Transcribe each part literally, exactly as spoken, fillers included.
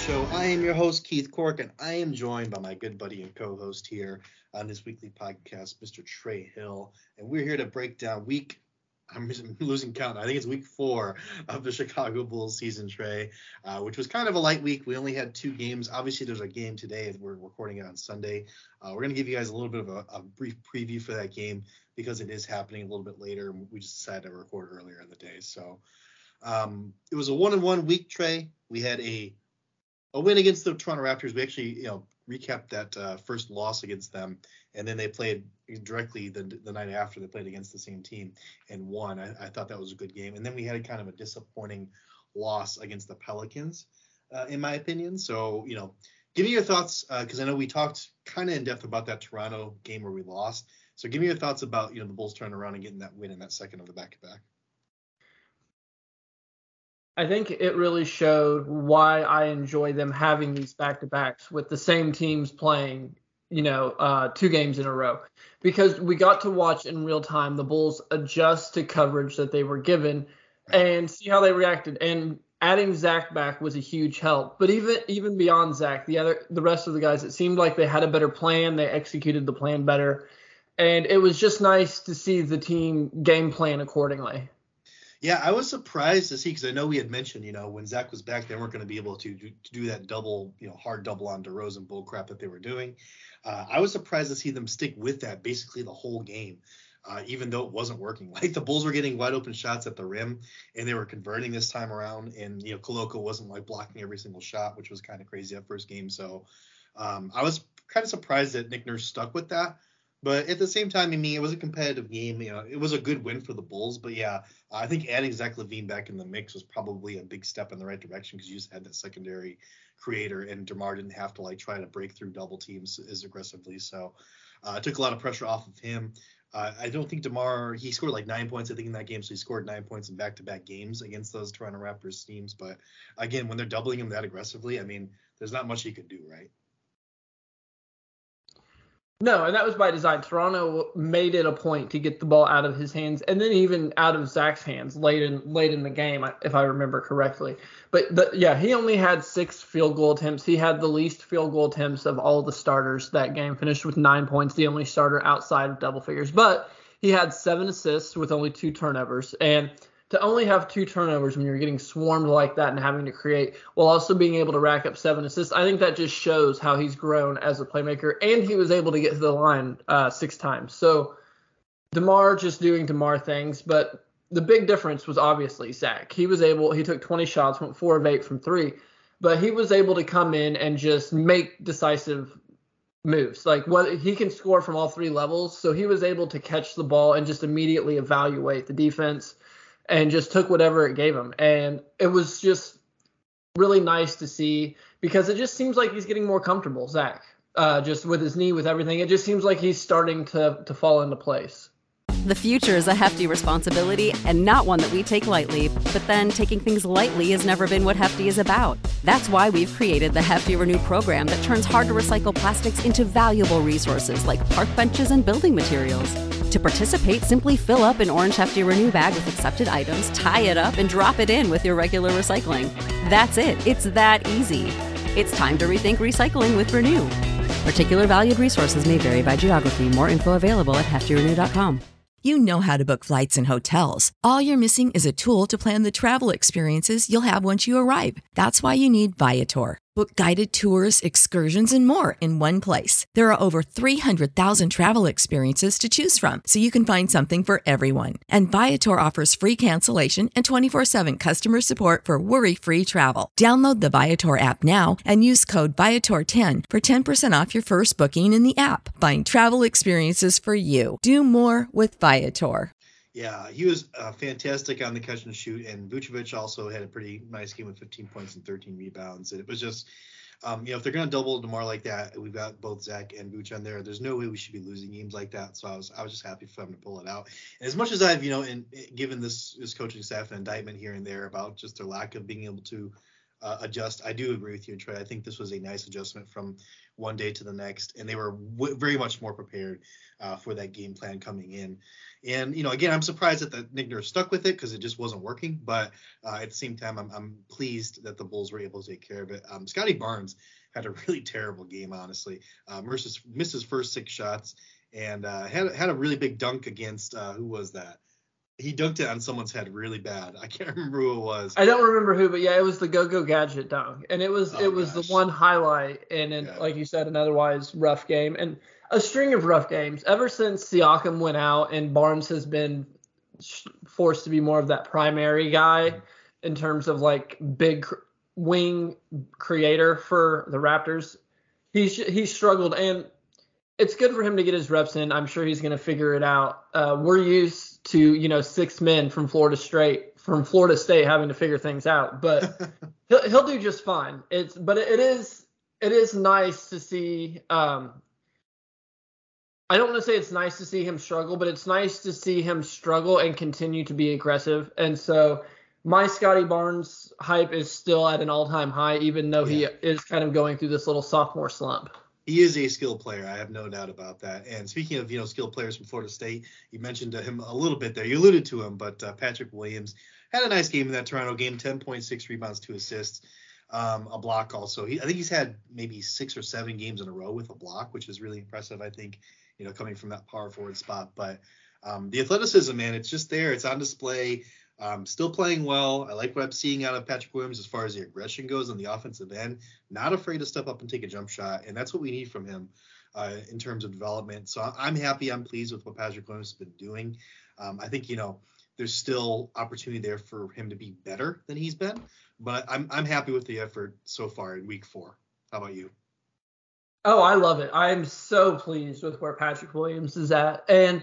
Show. I am your host, Keith Cork, and I am joined by my good buddy and co host here on this weekly podcast, Mister Trey Hill. And we're here to break down week, I'm losing count, I think it's week four of the Chicago Bulls season, Trey, uh, which was kind of a light week. We only had two games. Obviously, there's a game today as we're recording it on Sunday. Uh, we're going to give you guys a little bit of a, a brief preview for that game because it is happening a little bit later. And we just decided to record earlier in the day. So um, it was a one and one week, Trey. We had a A win against the Toronto Raptors. We actually, you know, recapped that uh, first loss against them, and then they played directly the the night after. They played against the same team and won. I, I thought that was a good game. And then we had kind of a disappointing loss against the Pelicans, uh, in my opinion. So, you know, give me your thoughts because uh, I know we talked kind of in depth about that Toronto game where we lost. So give me your thoughts about, you know, the Bulls turning around and getting that win in that second of the back-to-back. I think it really showed why I enjoy them having these back-to-backs with the same teams playing, you know, uh, two games in a row. Because we got to watch in real time the Bulls adjust to coverage that they were given and see how they reacted. And adding Zach back was a huge help. But even even beyond Zach, the other the rest of the guys, it seemed like they had a better plan. They executed the plan better. And it was just nice to see the team game plan accordingly. Yeah, I was surprised to see because I know we had mentioned, you know, when Zach was back, they weren't going to be able to do, to do that double, you know, hard double on DeRozan bull crap that they were doing. Uh, I was surprised to see them stick with that basically the whole game, uh, even though it wasn't working. Like the Bulls were getting wide open shots at the rim, and they were converting this time around. And you know, Koloko wasn't like blocking every single shot, which was kind of crazy that first game. So um, I was kind of surprised that Nick Nurse stuck with that. But at the same time, I mean, it was a competitive game. You know, it was a good win for the Bulls. But yeah, I think adding Zach LaVine back in the mix was probably a big step in the right direction because you just had that secondary creator, and DeMar didn't have to like try to break through double teams as aggressively. So uh, it took a lot of pressure off of him. Uh, I don't think DeMar, he scored like nine points, I think, in that game. So he scored nine points in back-to-back games against those Toronto Raptors teams. But again, when they're doubling him that aggressively, I mean, there's not much he could do, right? No, and that was by design. Toronto made it a point to get the ball out of his hands, and then even out of Zach's hands late in late in the game, if I remember correctly. But the, yeah, he only had six field goal attempts. He had the least field goal attempts of all the starters that game. Finished with nine points, the only starter outside of double figures. But he had seven assists with only two turnovers, and to only have two turnovers when you're getting swarmed like that and having to create while also being able to rack up seven assists, I think that just shows how he's grown as a playmaker. And he was able to get to the line uh, six times. So DeMar just doing DeMar things. But the big difference was obviously Zach. He was able, he took twenty shots, went four of eight from three. But he was able to come in and just make decisive moves. Like what he can score from all three levels. So he was able to catch the ball and just immediately evaluate the defense and just took whatever it gave him. And it was just really nice to see because it just seems like he's getting more comfortable, Zach, uh, just with his knee, with everything. It just seems like he's starting to, to fall into place. The future is a hefty responsibility and not one that we take lightly. But then taking things lightly has never been what Hefty is about. That's why we've created the Hefty Renew program that turns hard-to-recycle plastics into valuable resources like park benches and building materials. To participate, simply fill up an orange Hefty Renew bag with accepted items, tie it up, and drop it in with your regular recycling. That's it. It's that easy. It's time to rethink recycling with Renew. Particular valued resources may vary by geography. More info available at hefty renew dot com. You know how to book flights and hotels. All you're missing is a tool to plan the travel experiences you'll have once you arrive. That's why you need Viator. Book guided tours, excursions, and more in one place. There are over three hundred thousand travel experiences to choose from, so you can find something for everyone. And Viator offers free cancellation and twenty-four seven customer support for worry-free travel. Download the Viator app now and use code Viator ten for ten percent off your first booking in the app. Find travel experiences for you. Do more with Viator. Yeah, he was uh, fantastic on the catch and shoot, and Vucevic also had a pretty nice game with fifteen points and thirteen rebounds. And it was just, um, you know, if they're going to double DeMar like that, we've got both Zach and Vuce on there. There's no way we should be losing games like that. So I was I was just happy for them to pull it out. And as much as I've, you know, in, in, given this, this coaching staff an indictment here and there about just their lack of being able to uh, adjust. I do agree with you, Trey. I think this was a nice adjustment from one day to the next, and they were w- very much more prepared uh, for that game plan coming in. And, you know, again, I'm surprised that the Nick Nurse stuck with it because it just wasn't working. But uh, at the same time, I'm, I'm pleased that the Bulls were able to take care of it. Um, Scotty Barnes had a really terrible game, honestly. Uh, Mercer missed his first six shots and uh, had, had a really big dunk against, uh, who was that? He dunked it on someone's head really bad. I can't remember who it was. I don't remember who, but yeah, it was the Go-Go Gadget dunk, and it was oh, it was gosh. the one highlight in, an, yeah. like you said, an otherwise rough game, and a string of rough games ever since Siakam went out, and Barnes has been forced to be more of that primary guy mm-hmm. in terms of like big wing creator for the Raptors. He's he struggled, and it's good for him to get his reps in. I'm sure he's going to figure it out. Uh, we're used to, you know, six men from Florida State from Florida State having to figure things out, but he'll he'll do just fine. It's but it is it is nice to see. Um, I don't want to say it's nice to see him struggle, but it's nice to see him struggle and continue to be aggressive. And so my Scotty Barnes hype is still at an all-time high, even though yeah. he is kind of going through this little sophomore slump. He is a skilled player. I have no doubt about that. And speaking of, you know, skilled players from Florida State, you mentioned him a little bit there. You alluded to him, but uh, Patrick Williams had a nice game in that Toronto game, ten point six rebounds, two assists, um, a block also. He, I think he's had maybe six or seven games in a row with a block, which is really impressive, I think, you know, coming from that power forward spot. But um, the athleticism, man, it's just there. It's on display. Um, still playing well. I like what I'm seeing out of Patrick Williams as far as the aggression goes on the offensive end. Not afraid to step up and take a jump shot, and that's what we need from him uh, in terms of development. So I'm happy. I'm pleased with what Patrick Williams has been doing. Um, I think, you know, there's still opportunity there for him to be better than he's been, but I'm I'm happy with the effort so far in week four. How about you? Oh, I love it. I'm so pleased with where Patrick Williams is at. And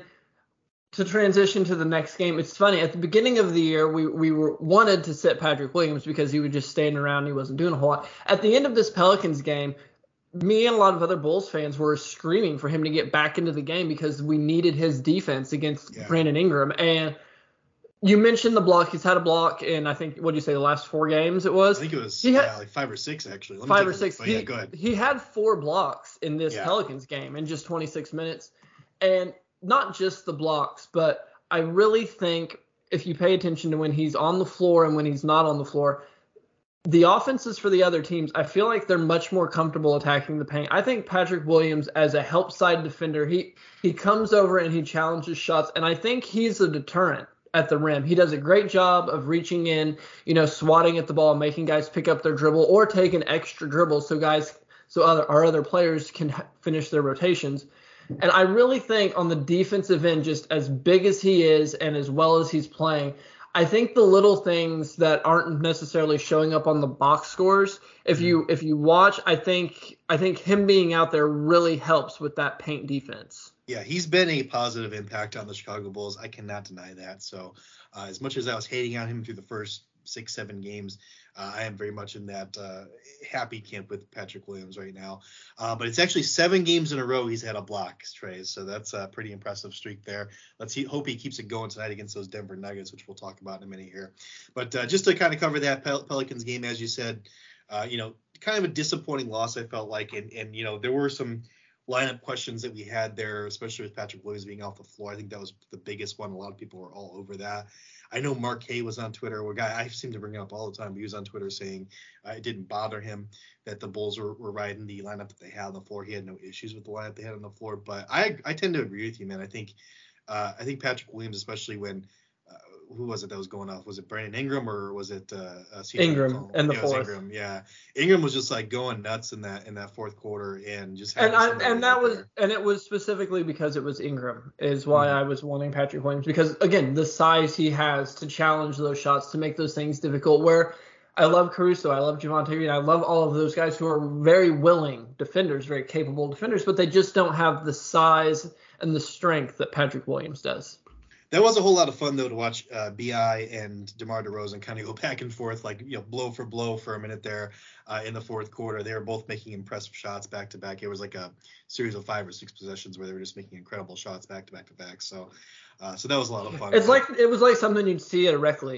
to transition to the next game, it's funny. At the beginning of the year, we we were wanted to sit Patrick Williams because he would just stand around and he wasn't doing a whole lot. At the end of this Pelicans game, me and a lot of other Bulls fans were screaming for him to get back into the game because we needed his defense against yeah. Brandon Ingram. And you mentioned the block. He's had a block in, I think, what did you say, the last four games it was? I think it was he had, yeah, like five or six, actually. Let me five or six. He, yeah, go ahead. He had four blocks in this yeah. Pelicans game in just twenty-six minutes. And not just the blocks, but I really think if you pay attention to when he's on the floor and when he's not on the floor, the offenses for the other teams, I feel like they're much more comfortable attacking the paint. I think Patrick Williams, as a help side defender, he he comes over and he challenges shots, and I think he's a deterrent at the rim. He does a great job of reaching in, you know, swatting at the ball, making guys pick up their dribble or take an extra dribble so guys, so other our other players can finish their rotations. And I really think on the defensive end, just as big as he is and as well as he's playing, I think the little things that aren't necessarily showing up on the box scores, if you if you watch, I think I think him being out there really helps with that paint defense. Yeah, he's been a positive impact on the Chicago Bulls. I cannot deny that. So uh, as much as I was hating on him through the first six, seven games, uh, I am very much in that uh, happy camp with Patrick Williams right now. Uh, but it's actually seven games in a row he's had a block, Trey. So that's a pretty impressive streak there. Let's see, hope he keeps it going tonight against those Denver Nuggets, which we'll talk about in a minute here. But uh, just to kind of cover that Pel- Pelicans game, as you said, uh, you know, kind of a disappointing loss, I felt like. And, and, you know, there were some lineup questions that we had there, especially with Patrick Williams being off the floor. I think that was the biggest one. A lot of people were all over that. I know Mark Hay was on Twitter, a guy I seem to bring up all the time. He was on Twitter saying uh, it didn't bother him that the Bulls were, were riding the lineup that they had on the floor. He had no issues with the lineup they had on the floor. But I I tend to agree with you, man. I think uh, I think Patrick Williams, especially when uh, who was it that was going off? Was it Brandon Ingram or was it uh, uh, Ingram in the yeah, fourth? Ingram, yeah. Ingram was just like going nuts in that in that fourth quarter and just and I, and that was there. And it was specifically because it was Ingram is why mm-hmm. I was wanting Patrick Williams, because again the size he has to challenge those shots, to make those things difficult. Where I love Caruso, I love Javonte Green, I love all of those guys who are very willing defenders, very capable defenders, but they just don't have the size and the strength that Patrick Williams does. That was a whole lot of fun, though, to watch uh, B I and DeMar DeRozan kind of go back and forth, like, you know, blow for blow for a minute there uh, in the fourth quarter. They were both making impressive shots back to back. It was like a series of five or six possessions where they were just making incredible shots back to back to back. So, uh, so that was a lot of fun. It's like it was like something you'd see at a rec league.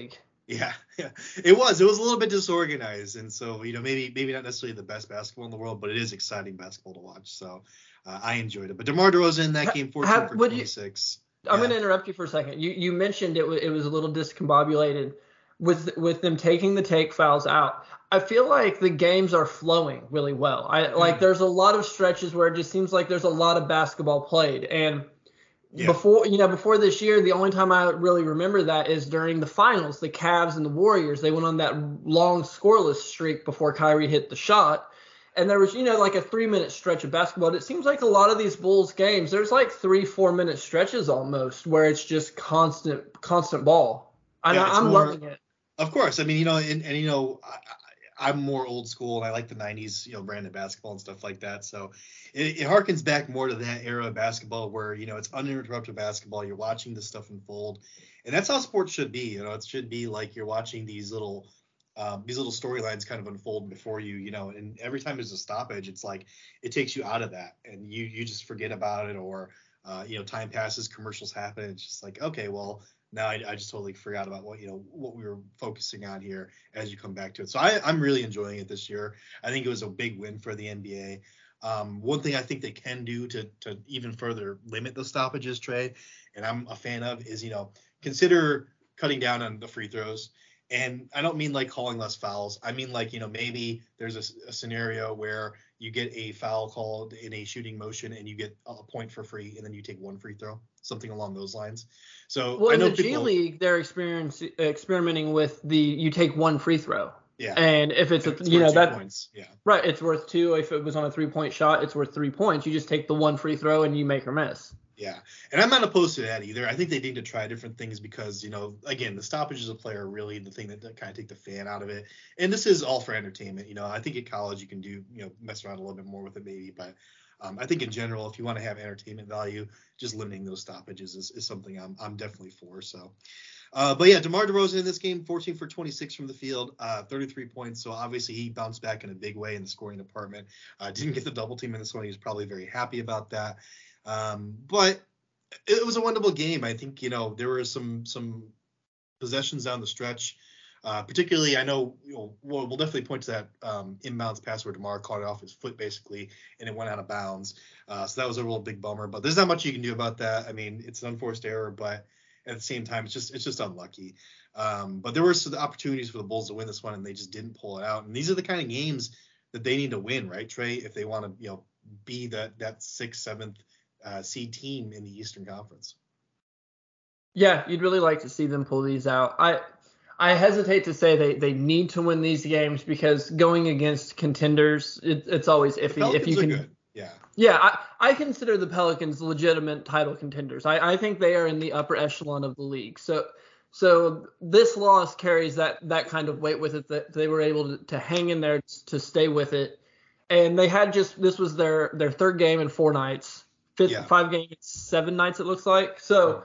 Yeah, yeah, it was. It was a little bit disorganized, and so you know maybe maybe not necessarily the best basketball in the world, but it is exciting basketball to watch. So uh, I enjoyed it. But DeMar DeRozan in that game, fourteen Have, for would you, twenty-six. I'm Yeah. going to interrupt you for a second. You you mentioned it, w- it was a little discombobulated with with them taking the take fouls out. I feel like the games are flowing really well. I like there's a lot of stretches where it just seems like there's a lot of basketball played. And Yeah. before you know before this year, the only time I really remember that is during the finals, the Cavs and the Warriors. They went on that long scoreless streak before Kyrie hit the shot. And there was, you know, like a three minute stretch of basketball. It seems like a lot of these Bulls games, there's like three, four minute stretches almost where it's just constant, constant ball. I, Yeah, it's I'm more- loving it. Of course. I mean, you know, and, and you know, I, I- I'm more old school, and I like the nineties, you know, brand of basketball and stuff like that. So it, it harkens back more to that era of basketball where, you know, it's uninterrupted basketball. You're watching this stuff unfold. And that's how sports should be. You know, it should be like you're watching these little um, these little storylines kind of unfold before you, you know, and every time there's a stoppage, it's like it takes you out of that and you you just forget about it, or, uh, you know, time passes, commercials happen. It's just like, okay, well, now I, I just totally forgot about what, you know, what we were focusing on here as you come back to it. So I, I'm really enjoying it this year. I think it was a big win for the N B A. Um, one thing I think they can do to to even further limit the stoppages, Trey, and I'm a fan of, is, you know, consider cutting down on the free throws. And I don't mean like calling less fouls. I mean, like, you know, maybe there's a, a scenario where you get a foul called in a shooting motion and you get a point for free, and then you take one free throw, something along those lines. So Well, I in know the G people, League, they're experience, experimenting with the you take one free throw. yeah, And if it's, a, it's you know, worth two that, points. Yeah, right, it's worth two. If it was on a three point shot, it's worth three points. You just take the one free throw and you make or miss. yeah, and I'm not opposed to that either. I think they need to try different things because, you know, again, the stoppages of play are really the thing that, that kind of take the fan out of it. And this is all for entertainment. You know, I think at college you can do, you know, mess around a little bit more with it maybe, but um, I think in general, if you want to have entertainment value, just limiting those stoppages is, is something I'm I'm definitely for. So. Uh, but yeah, DeMar DeRozan in this game, fourteen for twenty-six from the field, uh, thirty-three points. So obviously he bounced back in a big way in the scoring department. Uh, didn't get the double team in this one. He was probably very happy about that. Um, but it was a wonderful game. I think, you know, there were some some possessions down the stretch. Uh, particularly, I know, you know we'll, we'll definitely point to that um, inbounds pass where DeMar caught it off his foot basically, and it went out of bounds. Uh, so that was a real big bummer. But there's not much you can do about that. I mean, it's an unforced error, but at the same time, it's just it's just unlucky. Um, but there were some opportunities for the Bulls to win this one, and they just didn't pull it out. And these are the kind of games that they need to win, right, Trey? If they want to, you know, be that that sixth, seventh uh, seed team in the Eastern Conference. Yeah, you'd really like to see them pull these out. I I hesitate to say they, they need to win these games because going against contenders, it, it's always iffy. The Pelicans if you can, are good. Yeah. Yeah, I, I consider the Pelicans legitimate title contenders. I, I think they are in the upper echelon of the league. So so this loss carries that that kind of weight with it, that they were able to, to hang in there to stay with it. And they had just this was their their third game in four nights, fifth Yeah. five games, seven nights it looks like. So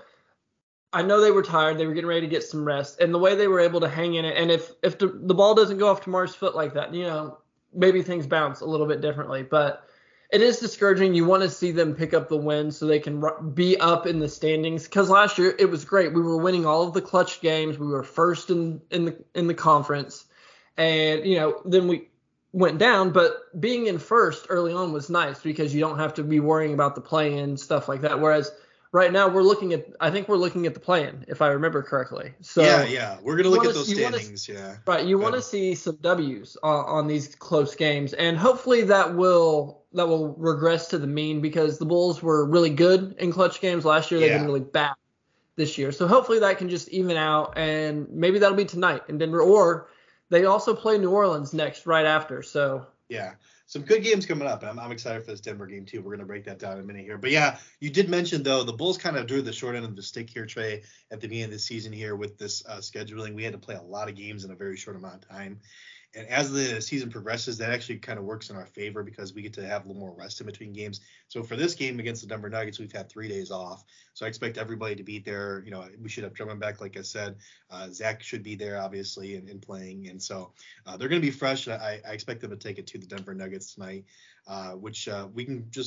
I know they were tired. They were getting ready to get some rest, and the way they were able to hang in it. And if if the, the ball doesn't go off DeMar's foot like that, you know, maybe things bounce a little bit differently. But it is discouraging. You want to see them pick up the win so they can be up in the standings. Because last year it was great. We were winning all of the clutch games. We were first in in the in the conference, and you know then we went down. But being in first early on was nice because you don't have to be worrying about the play-in stuff like that. Whereas right now we're looking at, I think we're looking at the play-in, if I remember correctly. So yeah, yeah, we're gonna look wanna, at those standings. Wanna, yeah, right. You want to see some W's on, on these close games, and hopefully that will that will regress to the mean because the Bulls were really good in clutch games last year. They've Yeah. been really bad this year, so hopefully that can just even out, and maybe that'll be tonight in Denver, or they also play New Orleans next right after. So yeah. Some good games coming up. I'm, I'm excited for this Denver game, too. We're going to break that down in a minute here. But, yeah, you did mention, though, the Bulls kind of drew the short end of the stick here, Trey, at the beginning of the season here with this uh, scheduling. We had to play a lot of games in a very short amount of time. And as the season progresses, that actually kind of works in our favor because we get to have a little more rest in between games. So for this game against the Denver Nuggets, we've had three days off. So I expect everybody to be there. You know, we should have Drummond back, like I said. Uh, Zach should be there, obviously, and, and playing. And so uh, they're going to be fresh. I, I expect them to take it to the Denver Nuggets tonight, uh, which uh, we can just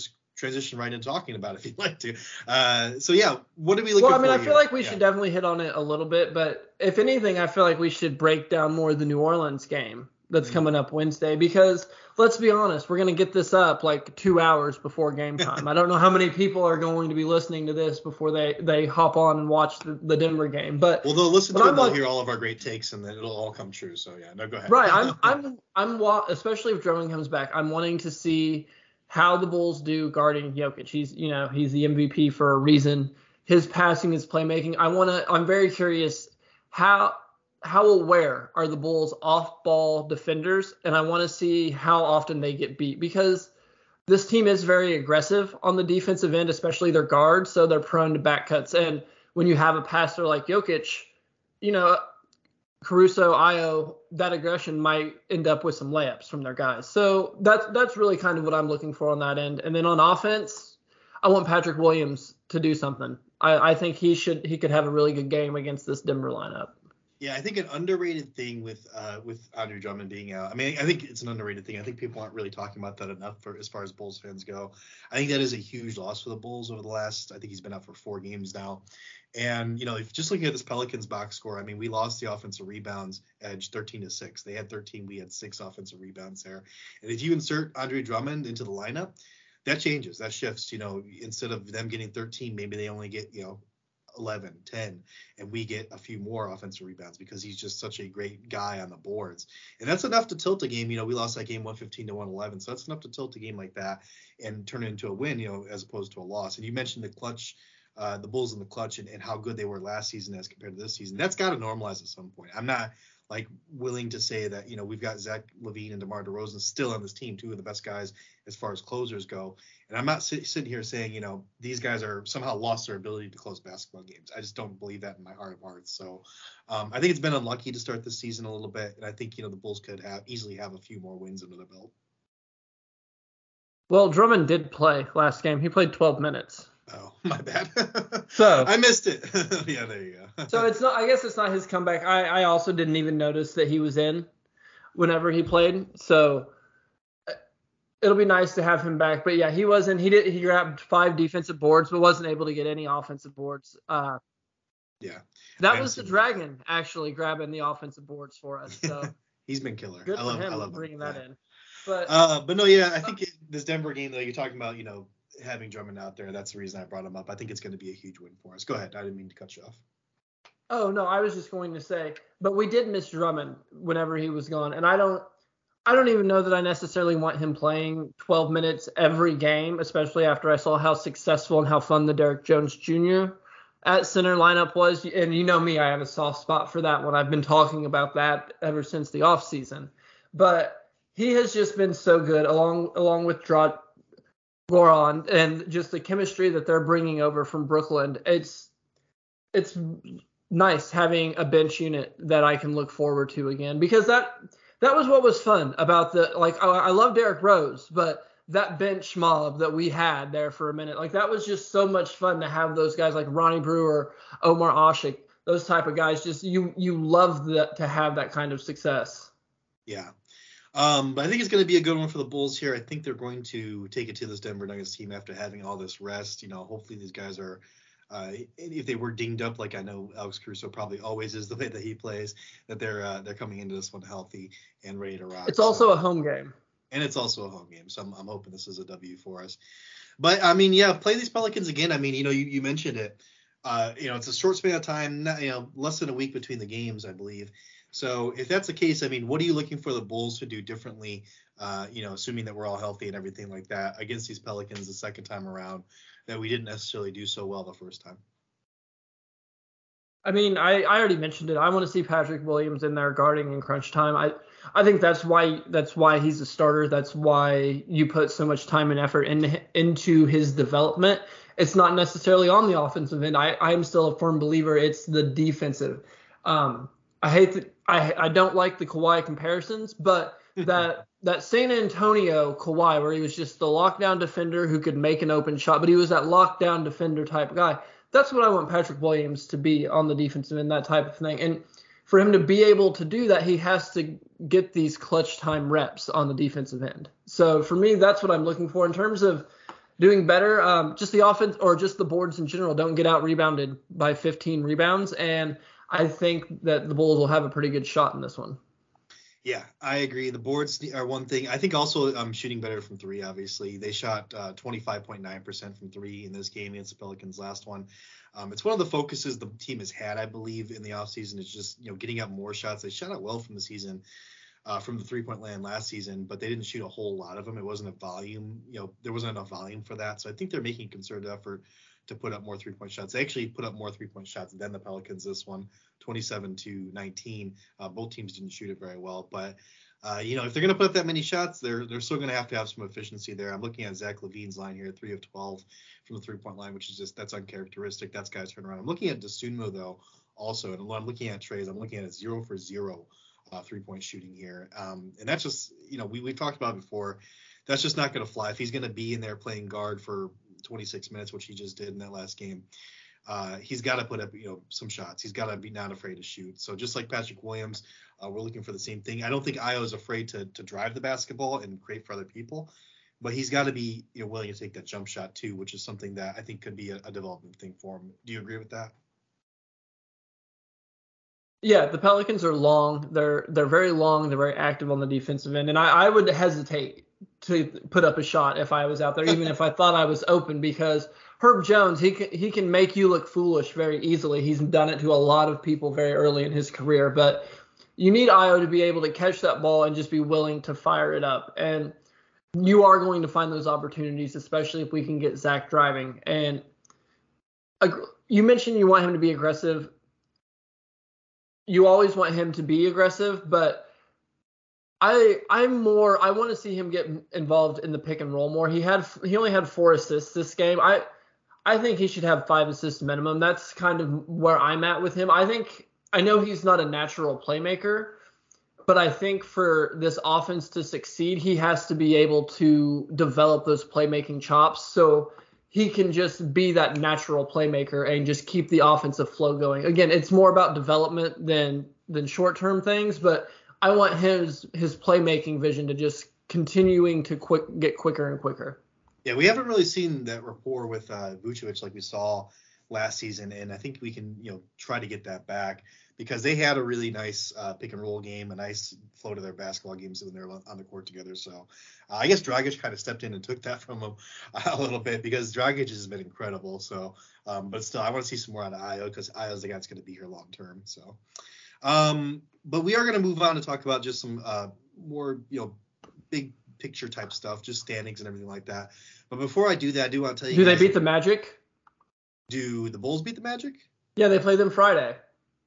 transition right into talking about it if you'd like to. Uh, so yeah, what are we looking for? Well, I mean, for I here? feel like we yeah. should definitely hit on it a little bit, but if anything, I feel like we should break down more of the New Orleans game that's mm-hmm. coming up Wednesday, because let's be honest, we're going to get this up like two hours before game time. I don't know how many people are going to be listening to this before they, they hop on and watch the, the Denver game, but well, they'll listen to it, I'm they'll like, hear all of our great takes, and then it'll all come true. So yeah, no, go ahead. Right, I'm I'm I'm wa- especially if Drummond comes back, I'm wanting to see how the Bulls do guarding Jokic. He's, you know, he's the M V P for a reason. His passing, his playmaking. I want to. I'm very curious how how aware are the Bulls off-ball defenders, and I want to see how often they get beat, because this team is very aggressive on the defensive end, especially their guards, so they're prone to back cuts. And when you have a passer like Jokic, you know, Caruso, Ayo, that aggression might end up with some layups from their guys. So that's that's really kind of what I'm looking for on that end. And then on offense, I want Patrick Williams to do something. I, I think he should he could have a really good game against this Denver lineup. Yeah, I think an underrated thing with uh, with Andre Drummond being out. I mean, I think it's an underrated thing. I think people aren't really talking about that enough for as far as Bulls fans go. I think that is a huge loss for the Bulls over the last. I think he's been out for four games now. And, you know, if just looking at this Pelicans box score, I mean, we lost the offensive rebounds edge thirteen to six. They had thirteen. We had six offensive rebounds there. And if you insert Andre Drummond into the lineup, that changes. That shifts. You know, instead of them getting thirteen, maybe they only get, you know, eleven, ten, and we get a few more offensive rebounds because he's just such a great guy on the boards. And that's enough to tilt a game. You know, we lost that game one fifteen to one eleven. So that's enough to tilt a game like that and turn it into a win, you know, as opposed to a loss. And you mentioned the clutch. Uh, the Bulls in the clutch and, and how good they were last season as compared to this season. That's got to normalize at some point. I'm not like willing to say that, you know, we've got Zach LaVine and DeMar DeRozan still on this team, two of the best guys as far as closers go. And I'm not sit, sitting here saying, you know, these guys are somehow lost their ability to close basketball games. I just don't believe that in my heart of hearts. So um, I think it's been unlucky to start this season a little bit. And I think, you know, the Bulls could have easily have a few more wins under their belt. Well, Drummond did play last game. He played twelve minutes. Oh, my bad. So I missed it. Yeah, there you go. So it's not. I guess it's not his comeback. I, I also didn't even notice that he was in whenever he played. So it'll be nice to have him back. But yeah, he wasn't. He did. He grabbed five defensive boards, but wasn't able to get any offensive boards. Uh, yeah. That was the Dragon actually grabbing the offensive boards for us. So he's been killer. Good I love, for him I love bringing him. that yeah. in. But uh, but no, yeah, I think it, this Denver game that you're talking about, you know, having Drummond out there, that's the reason I brought him up. I think it's going to be a huge win for us. Go ahead. I didn't mean to cut you off. Oh, no, I was just going to say, but we did miss Drummond whenever he was gone. And I don't, I don't even know that I necessarily want him playing twelve minutes every game, especially after I saw how successful and how fun the Derrick Jones Junior at center lineup was. And you know me, I have a soft spot for that one. I've been talking about that ever since the offseason. But he has just been so good along, along with Draw. Goran and just the chemistry that they're bringing over from Brooklyn. It's it's nice having a bench unit that I can look forward to again, because that that was what was fun about the like I, I love Derrick Rose, but that bench mob that we had there for a minute, like that was just so much fun to have those guys like Ronnie Brewer, Omar Ashik, those type of guys. Just you you love that to have that kind of success. Yeah. Um, but I think it's going to be a good one for the Bulls here. I think they're going to take it to this Denver Nuggets team after having all this rest. You know, hopefully these guys are, uh, if they were dinged up, like I know Alex Caruso probably always is the way that he plays, that they're uh, they're coming into this one healthy and ready to rock. It's also so, a home game. And it's also a home game, so I'm, I'm hoping this is a W for us. But, I mean, yeah, play these Pelicans again. I mean, you know, you, you mentioned it. Uh, you know, it's a short span of time, not, you know, less than a week between the games, I believe. So if that's the case, I mean, what are you looking for the Bulls to do differently, uh, you know, assuming that we're all healthy and everything like that against these Pelicans the second time around that we didn't necessarily do so well the first time? I mean, I, I already mentioned it. I want to see Patrick Williams in there guarding in crunch time. I I think that's why that's why he's a starter. That's why you put so much time and effort in, into his development. It's not necessarily on the offensive end. I, I'm still a firm believer it's the defensive. Um, I hate the, I I don't like the Kawhi comparisons, but that that San Antonio Kawhi where he was just the lockdown defender who could make an open shot, but he was that lockdown defender type guy. That's what I want Patrick Williams to be on the defensive end, that type of thing. And for him to be able to do that, he has to get these clutch time reps on the defensive end. So for me, that's what I'm looking for in terms of doing better. Um, just the offense or just the boards in general don't get out rebounded by fifteen rebounds, and I think that the Bulls will have a pretty good shot in this one. Yeah, I agree. The boards are one thing. I think also um, shooting better from three, obviously. They shot uh, twenty-five point nine percent from three in this game against the Pelicans last one. Um, it's one of the focuses the team has had, I believe, in the offseason is just, you know, getting up more shots. They shot out well from the season, uh, from the three-point land last season, but they didn't shoot a whole lot of them. It wasn't a volume, you know, there wasn't enough volume for that. So I think they're making a concerted effort to put up more three-point shots. They actually put up more three-point shots than the Pelicans this one, twenty-seven to nineteen. Uh, both teams didn't shoot it very well, but Uh, you know, if they're going to put up that many shots, they're they're still going to have to have some efficiency there. I'm looking at Zach LaVine's line here, three of twelve from the three-point line, which is just, that's uncharacteristic. That's guys turn around. I'm looking at Dosunmu, though, also, and I'm looking at Trey's. I'm looking at a zero for zero uh, three-point shooting here. Um, and that's just, you know, we, we talked about it before. That's just not going to fly. If he's going to be in there playing guard for twenty-six minutes, which he just did in that last game, Uh, he's got to put up, you know, some shots. He's got to be not afraid to shoot. So just like Patrick Williams, uh, we're looking for the same thing. I don't think Ayo is afraid to to drive the basketball and create for other people, but he's got to be, you know, willing to take that jump shot too, which is something that I think could be a, a development thing for him. Do you agree with that? Yeah, the Pelicans are long. They're they're very long. They're very active on the defensive end, and I, I would hesitate to put up a shot if I was out there, even if I thought I was open, because Herb Jones, he can, he can make you look foolish very easily. He's done it to a lot of people very early in his career, but you need Ayo to be able to catch that ball and just be willing to fire it up. And you are going to find those opportunities, especially if we can get Zach driving. And uh, you mentioned you want him to be aggressive. You always want him to be aggressive, but I I'm more I want to see him get involved in the pick and roll more. He had he only had four assists this game. I I think he should have five assists minimum. That's kind of where I'm at with him. I think I know he's not a natural playmaker, but I think for this offense to succeed, he has to be able to develop those playmaking chops so he can just be that natural playmaker and just keep the offensive flow going. Again, it's more about development than than short-term things, but I want his his playmaking vision to just continuing to quick get quicker and quicker. Yeah, we haven't really seen that rapport with uh, Vucevic like we saw last season, and I think we can, you know, try to get that back because they had a really nice uh, pick and roll game, a nice flow to their basketball games when they're on the court together. So uh, I guess Dragic kind of stepped in and took that from him a little bit because Dragic has been incredible. So, um, but still, I want to see some more out of Ayo because Ayo's the guy that's going to be here long term. So, um, but we are going to move on to talk about just some uh, more, you know, big picture type stuff, just standings and everything like that. But before I do that, I do want to tell you. Do they beat the Magic? Do the Bulls beat the Magic? Yeah, they play them Friday.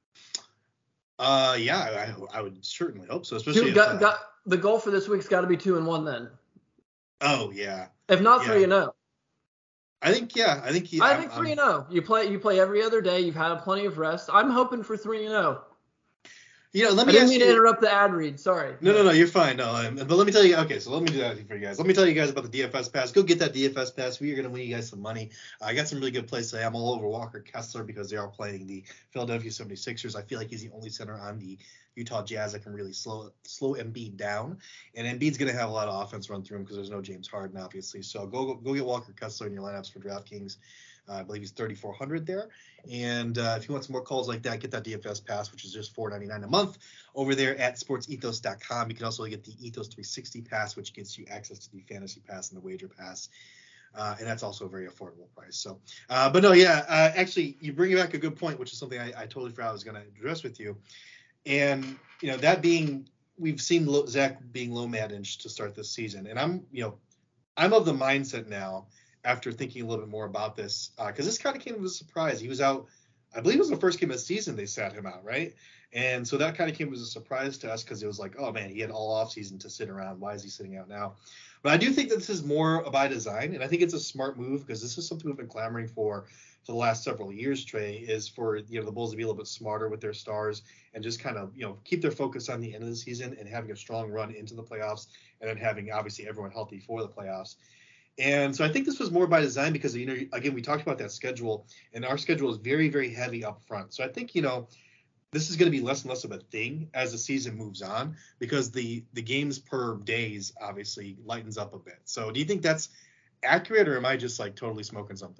Uh, yeah, I, I would certainly hope so. Especially Dude, if, got, uh, got, the goal for this week's got to be two and one then. Oh yeah. If not yeah. three and zero. I think yeah. I think he. I I'm, think three and zero. You play you play every other day. You've had plenty of rest. I'm hoping for three and zero. You know, let I me didn't ask mean you, to interrupt the ad read. Sorry. No, no, no, you're fine. No, um, but let me tell you. Okay, so let me do that for you guys. Let me tell you guys about the D F S pass. Go get that D F S pass. We are gonna win you guys some money. I got some really good plays today. I'm all over Walker Kessler because they are playing the Philadelphia seventy-sixers. I feel like he's the only center on the Utah Jazz that can really slow slow Embiid down, and Embiid's gonna have a lot of offense run through him because there's no James Harden, obviously. So go go, go get Walker Kessler in your lineups for DraftKings. Uh, I believe he's thirty-four hundred there. And uh, if you want some more calls like that, get that D F S pass, which is just four ninety-nine a month over there at sports ethos dot com. You can also get the Ethos three sixty pass, which gets you access to the fantasy pass and the wager pass. Uh, and that's also a very affordable price. So, uh, but no, yeah, uh, actually, you bring back a good point, which is something I, I totally forgot I was going to address with you. And, you know, that being, we've seen low, Zach being low managed to start this season. And I'm, you know, I'm of the mindset now, after thinking a little bit more about this, because uh, this kind of came as a surprise. He was out, I believe it was the first game of the season they sat him out, right? And so that kind of came as a surprise to us because it was like, oh, man, he had all offseason to sit around. Why is he sitting out now? But I do think that this is more by design, and I think it's a smart move because this is something we've been clamoring for for the last several years, Trey, is for, you know, the Bulls to be a little bit smarter with their stars and just kind of, you know, keep their focus on the end of the season and having a strong run into the playoffs and then having, obviously, everyone healthy for the playoffs. And so I think this was more by design because, you know, again, we talked about that schedule, and our schedule is very, very heavy up front. So I think, you know, this is going to be less and less of a thing as the season moves on because the the games per days obviously lightens up a bit. So do you think that's accurate, or am I just like totally smoking something?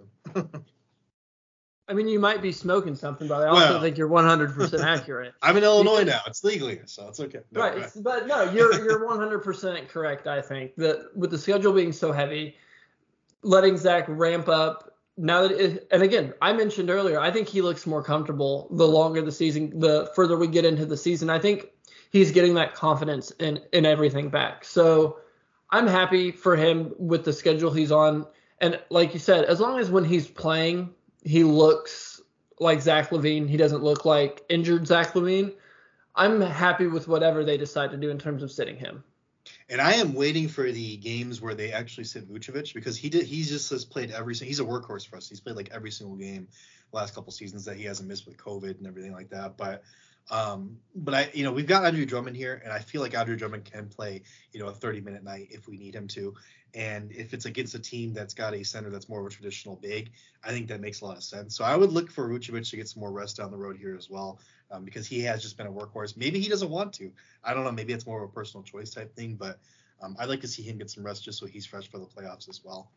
I mean, you might be smoking something, but I also well, think you're one hundred percent accurate. I'm in Illinois now. It's legal here, so it's okay. No, right, but no, you're you're one hundred percent correct, I think. That with the schedule being so heavy, letting Zach ramp up, now that it, and again, I mentioned earlier, I think he looks more comfortable the longer the season, the further we get into the season. I think he's getting that confidence in, in everything back. So I'm happy for him with the schedule he's on. And like you said, as long as when he's playing, he looks like Zach LaVine, he doesn't look like injured Zach LaVine, I'm happy with whatever they decide to do in terms of sitting him. And I am waiting for the games where they actually sit Vucevic, because he did. He just has played every. He's a workhorse for us. He's played like every single game the last couple seasons that he hasn't missed with COVID and everything like that. But, um, but I, you know, we've got Andre Drummond here, and I feel like Andre Drummond can play, you know, a thirty minute night if we need him to. And if it's against a team that's got a center that's more of a traditional big, I think that makes a lot of sense. So I would look for Vucevic to get some more rest down the road here as well, um, because he has just been a workhorse. Maybe he doesn't want to. I don't know. Maybe it's more of a personal choice type thing, but um, I'd like to see him get some rest just so he's fresh for the playoffs as well.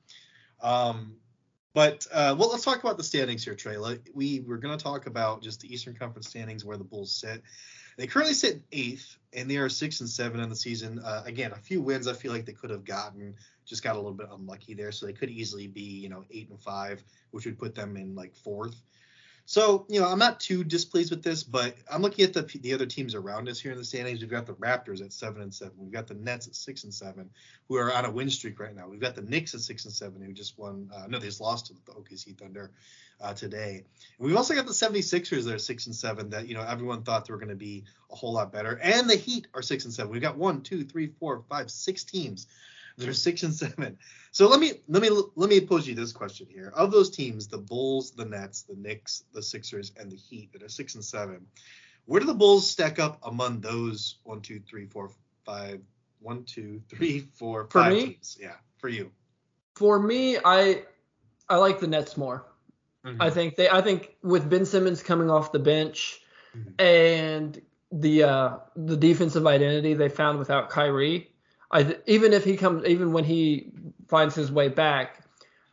Um, but uh, well, let's talk about the standings here, Trey. Like, we we're going to talk about just the Eastern Conference standings, where the Bulls sit. They currently sit eighth, and they are six and seven in the season. Uh, again, a few wins I feel like they could have gotten, just got a little bit unlucky there. So they could easily be, you know, eight and five, which would put them in like fourth. So, you know, I'm not too displeased with this, but I'm looking at the the other teams around us here in the standings. We've got the Raptors at seven and seven. We've got the Nets at six and seven, who are on a win streak right now. We've got the Knicks at six and seven, who just won. Uh, no, they just lost to the O K C Thunder uh, today. And we've also got the seventy-sixers that are six and seven, that, you know, everyone thought they were going to be a whole lot better. And the Heat are six and seven. We've got one, two, three, four, five, six teams. They're six and seven. So let me let me let me pose you this question here. Of those teams, the Bulls, the Nets, the Knicks, the Sixers, and the Heat that are six and seven, where do the Bulls stack up among those one, two, three, four, five, one, two, three, four, For five me? teams? Yeah, for you. For me, I I like the Nets more. Mm-hmm. I think they I think with Ben Simmons coming off the bench mm-hmm. and the uh, the defensive identity they found without Kyrie, I th- even if he comes, even when he finds his way back,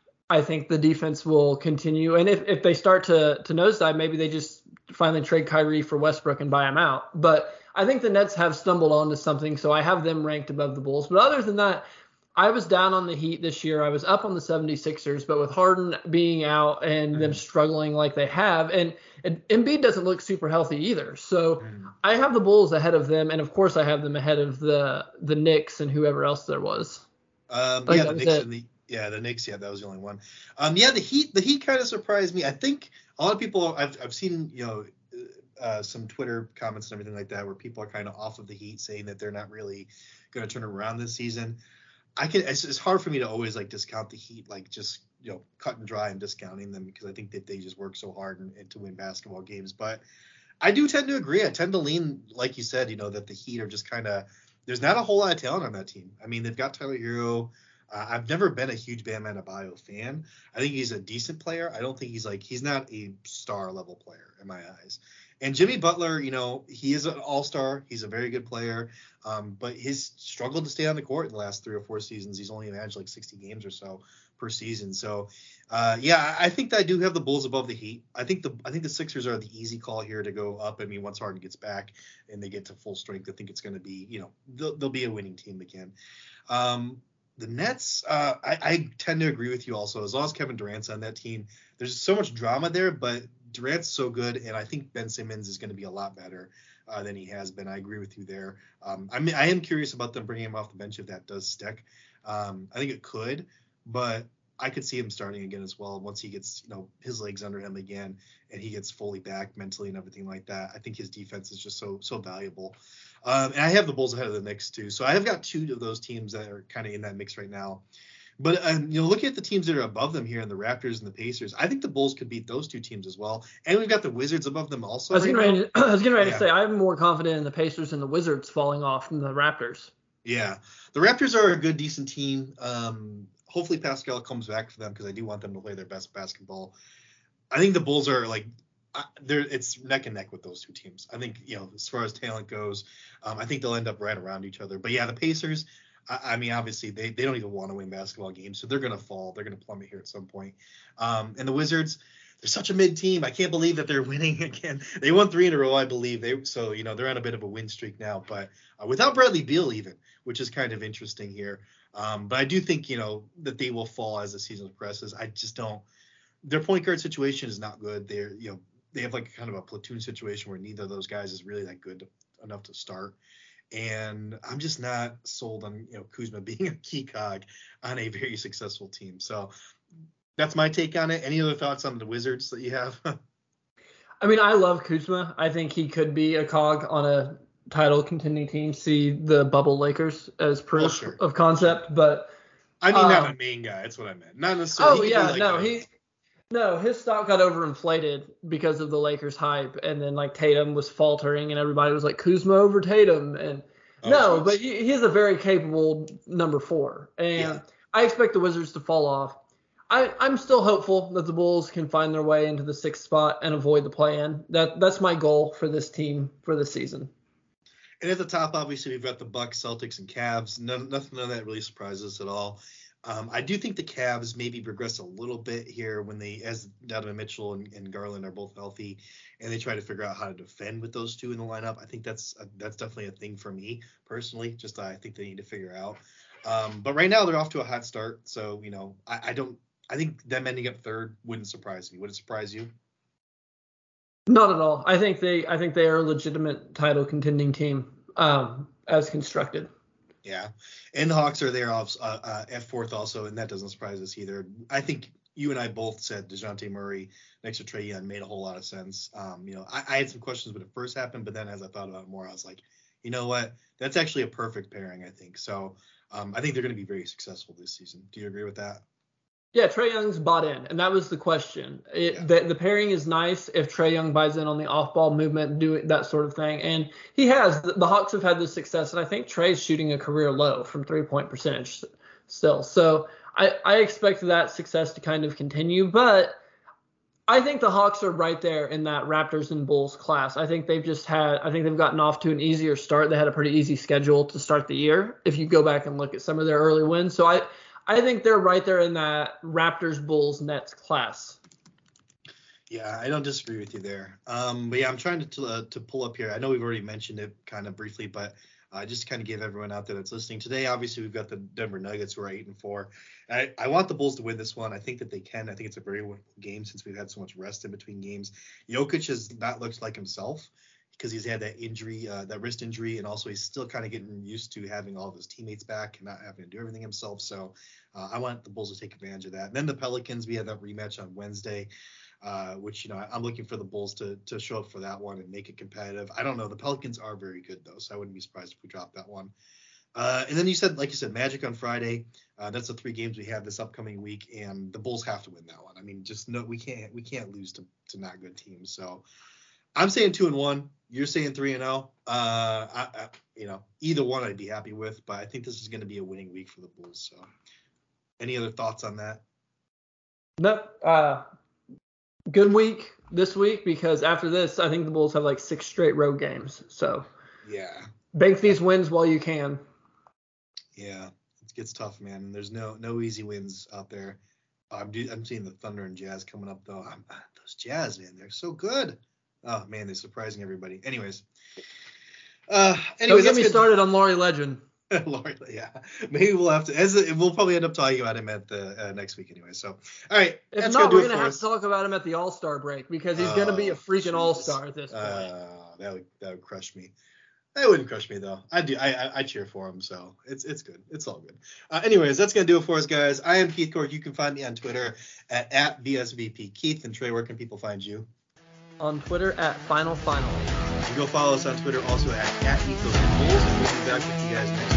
I think the defense will continue. And if, if they start to to nosedive, maybe they just finally trade Kyrie for Westbrook and buy him out. But I think the Nets have stumbled onto something, so I have them ranked above the Bulls. But other than that, I was down on the Heat this year. I was up on the seventy-sixers, but with Harden being out and mm-hmm. them struggling like they have, and, and Embiid doesn't look super healthy either. So mm-hmm. I have the Bulls ahead of them, and of course I have them ahead of the the Knicks and whoever else there was. Um, yeah, the Knicks and the yeah the Knicks. Yeah, that was the only one. Um, yeah, the Heat. The Heat kind of surprised me. I think a lot of people. I've I've seen you know uh, some Twitter comments and everything like that where people are kind of off of the Heat, saying that they're not really going to turn around this season. I can. It's, it's hard for me to always like discount the Heat, like just you know cut and dry and discounting them, because I think that they just work so hard and, and to win basketball games. But I do tend to agree. I tend to lean, like you said, you know, that the Heat are just kind of. There's not a whole lot of talent on that team. I mean, they've got Tyler Hero. Uh, I've never been a huge Bam Adebayo fan. I think he's a decent player. I don't think he's like he's not a star level player in my eyes. And Jimmy Butler, you know, he is an all-star. He's a very good player, um, but he's struggled to stay on the court in the last three or four seasons. He's only managed like sixty games or so per season. So, uh, yeah, I think that I do have the Bulls above the Heat. I think the I think the Sixers are the easy call here to go up. I mean, once Harden gets back and they get to full strength, I think it's going to be, you know, they'll, they'll be a winning team again. Um, the Nets, uh, I, I tend to agree with you also. As long as Kevin Durant's on that team, there's so much drama there, but Durant's so good, and I think Ben Simmons is going to be a lot better uh, than he has been. I agree with you there. Um, I mean, I am curious about them bringing him off the bench if that does stick. Um, I think it could, but I could see him starting again as well once he gets, you know, his legs under him again and he gets fully back mentally and everything like that. I think his defense is just so so valuable. Um, and I have the Bulls ahead of the Knicks too, so I have got two of those teams that are kind of in that mix right now. But, um, you know, looking at the teams that are above them here, and the Raptors and the Pacers, I think the Bulls could beat those two teams as well. And we've got the Wizards above them also. I was right getting ready, to, I was getting ready yeah. to say I'm more confident in the Pacers and the Wizards falling off than the Raptors. Yeah. The Raptors are a good, decent team. Um, hopefully Pascal comes back for them, because I do want them to play their best basketball. I think the Bulls are, like, they're it's neck and neck with those two teams. I think, you know, as far as talent goes, um, I think they'll end up right around each other. But, yeah, the Pacers – I, I mean, obviously they, they don't even want to win basketball games, so they're gonna fall. They're gonna plummet here at some point. Um, and the Wizards, they're such a mid team. I can't believe that they're winning again. They won three in a row, I believe. They so you know they're on a bit of a win streak now, but uh, without Bradley Beal even, which is kind of interesting here. Um, but I do think you know that they will fall as the season progresses. I just don't. Their point guard situation is not good. They're you know they have like kind of a platoon situation where neither of those guys is really that good to, enough to start. And I'm just not sold on you know Kuzma being a key cog on a very successful team. So that's my take on it. Any other thoughts on the Wizards that you have? I mean, I love Kuzma. I think he could be a cog on a title contending team. See the bubble Lakers as proof oh, sure. of concept, but I mean, um, not a main guy. That's what I meant. Not necessarily. Oh he yeah, like no, a, he no his stock got overinflated because of the Lakers hype, and then like Tatum was faltering, and everybody was like Kuzma over Tatum, and oh, no, so but he, he's a very capable number four, and Yeah. I expect the Wizards to fall off. I, I'm still hopeful that the Bulls can find their way into the sixth spot and avoid the play-in. That that's my goal for this team for this season. And at the top, obviously, we've got the Bucks, Celtics, and Cavs. None, nothing of that really surprises us at all. Um, I do think the Cavs maybe progress a little bit here when they, as Donovan Mitchell and, and Garland are both healthy, and they try to figure out how to defend with those two in the lineup. I think that's a, that's definitely a thing for me personally. Just I think they need to figure out. Um, but right now they're off to a hot start, so you know I, I don't. I think them ending up third wouldn't surprise me. Would it surprise you? Not at all. I think they I think they are a legitimate title contending team um, as constructed. Yeah, and the Hawks are there off, uh, uh, at fourth also, and that doesn't surprise us either. I think you and I both said DeJounte Murray next to Trae Young made a whole lot of sense. Um, you know, I, I had some questions when it first happened, but then as I thought about it more, I was like, you know what? That's actually a perfect pairing, I think. So um, I think they're going to be very successful this season. Do you agree with that? Yeah, Trae Young's bought in, and that was the question. It, Yeah. the, the pairing is nice if Trae Young buys in on the off-ball movement, do that sort of thing, and he has. The, the Hawks have had this success, and I think Trae's shooting a career low from three-point percentage still. So I, I expect that success to kind of continue, but I think the Hawks are right there in that Raptors and Bulls class. I think they've just had. I think they've gotten off to an easier start. They had a pretty easy schedule to start the year. If you go back and look at some of their early wins, so I. I think they're right there in that Raptors, Bulls, Nets class. Yeah, I don't disagree with you there. Um, but yeah, I'm trying to uh, to pull up here. I know we've already mentioned it kind of briefly, but uh, just to kind of give everyone out there that's listening today, obviously we've got the Denver Nuggets who are eight and four. I, I want the Bulls to win this one. I think that they can. I think it's a very winnable game since we've had so much rest in between games. Jokic has not looked like himself because he's had that injury, uh, that wrist injury, and also he's still kind of getting used to having all of his teammates back and not having to do everything himself. So uh, I want the Bulls to take advantage of that. And then the Pelicans, we have that rematch on Wednesday, uh, which, you know, I'm looking for the Bulls to to show up for that one and make it competitive. I don't know. The Pelicans are very good, though, so I wouldn't be surprised if we drop that one. Uh, and then you said, like you said, Magic on Friday. Uh, that's the three games we have this upcoming week, and the Bulls have to win that one. I mean, just no, we can't we can't lose to, to not good teams. So I'm saying two and one. You're saying three and zero. Uh, I, I, you know, either one I'd be happy with, but I think this is going to be a winning week for the Bulls. So, any other thoughts on that? No, uh, good week this week because after this, I think the Bulls have like six straight road games. So, yeah, bank these wins while you can. Yeah, it gets tough, man. There's no no easy wins out there. I'm do, I'm seeing the Thunder and Jazz coming up though. I'm, those Jazz, man, they're so good. Oh man, they're surprising everybody. Anyways, uh, anyways, don't get me good. started on Laurie Legend. Laurie, yeah, maybe we'll have to. As a, we'll probably end up talking about him at the uh, next week anyway. So, all right, If that's not, gonna we're do it gonna for have us. to talk about him at the All Star break because he's gonna be a Oh, freaking Jesus. All Star at this point. Uh, that would that would crush me. That wouldn't crush me though. I do. I, I I cheer for him, so it's it's good. It's all good. Uh, anyways, that's gonna do it for us, guys. I am Keith Cork. You can find me on Twitter at at V S V P Keith. And Trey, where can people find you? On Twitter at Final Final. You can go follow us on Twitter also at at Ethos and Bulls, and we'll be back with you guys next week.